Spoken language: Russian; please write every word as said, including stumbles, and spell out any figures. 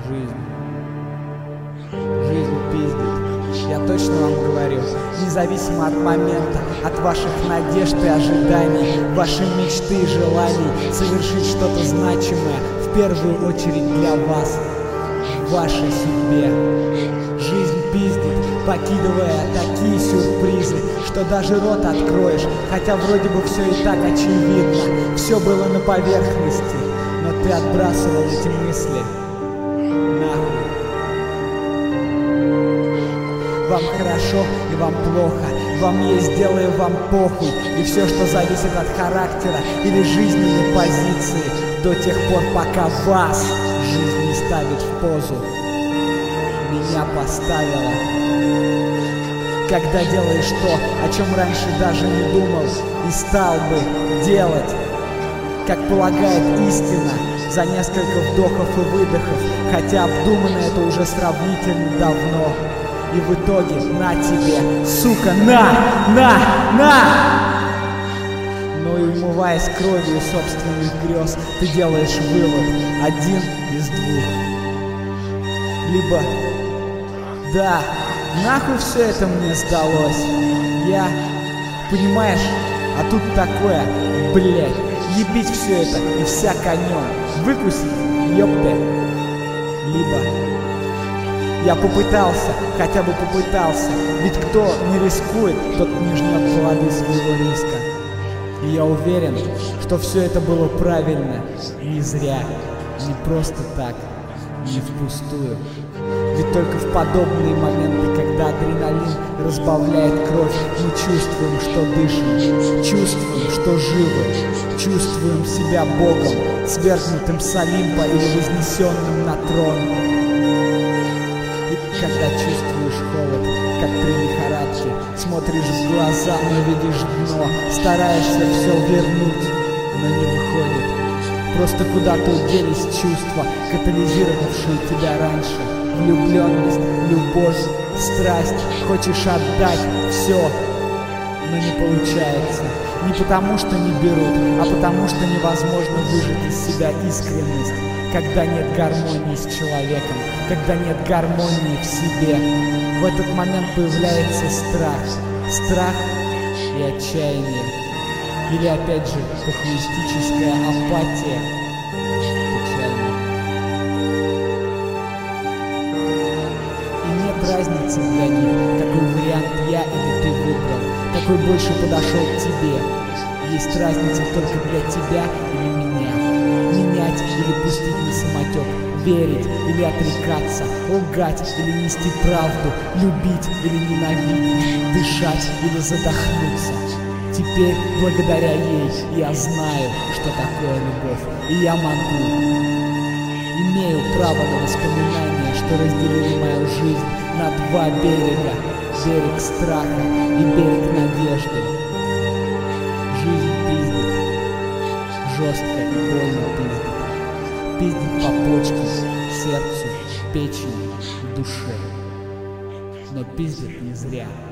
Жизнь. Жизнь пиздит. Я точно вам говорю. Независимо от момента, от ваших надежд и ожиданий, вашей мечты и желаний совершить что-то значимое, в первую очередь для вас, в вашей судьбе. Жизнь пиздит, покидывая такие сюрпризы, что даже рот откроешь, хотя вроде бы все и так очевидно, все было на поверхности, но ты отбрасывал эти мысли. Нахуй. Вам хорошо и вам плохо, вам есть дело и вам похуй, и все, что зависит от характера или жизненной позиции, до тех пор, пока вас жизнь не ставит в позу. Меня поставила. Когда делаешь то, о чем раньше даже не думал и стал бы делать, как полагает истина, за несколько вдохов и выдохов, хотя обдумано это уже сравнительно давно. И в итоге на тебе, сука, на, на, на! Но и умываясь кровью собственных грез, ты делаешь вывод один из двух. Либо да, нахуй все это мне сдалось. Я, понимаешь, а тут такое, блять, ебить все это и вся конем, выкусить, ёпты. Либо я попытался, хотя бы попытался, ведь кто не рискует, тот не жнет плоды своего риска. И я уверен, что все это было правильно, не зря, не просто так, не впустую. Ведь только в подобные моменты, когда адреналин разбавляет кровь, мы чувствуем, что дышим, чувствуем, что живы, чувствуем себя Богом, свергнутым с Олимпа или вознесенным на трон. И когда чувствуешь холод, как при лихорадке, смотришь в глаза, но видишь дно, стараешься все вернуть, но не выходит. Просто куда-то уделись чувства, катализировавшие тебя раньше. Влюбленность, любовь, страсть, хочешь отдать все, но не получается. Не потому что не берут, а потому что невозможно выжать из себя искренность, когда нет гармонии с человеком, когда нет гармонии в себе. В этот момент появляется страх, страх и отчаяние. Или опять же похуистическая апатия. Печально. И нет разницы для них, какой вариант я или ты выбрал, какой больше подошел к тебе. Есть разница только для тебя или меня. Менять или пустить на самотек, верить или отрекаться, лгать или нести правду, любить или ненавидеть, дышать или задохнуться. Теперь, благодаря ей, я знаю, что такое любовь, и я могу. Имею право на воспоминания, что разделили мою жизнь на два берега. Берег страха и берег надежды. Жизнь пиздит. Жестко и больно пиздит. Пиздит по почкам, сердцу, печени, душе. Но пиздит не зря.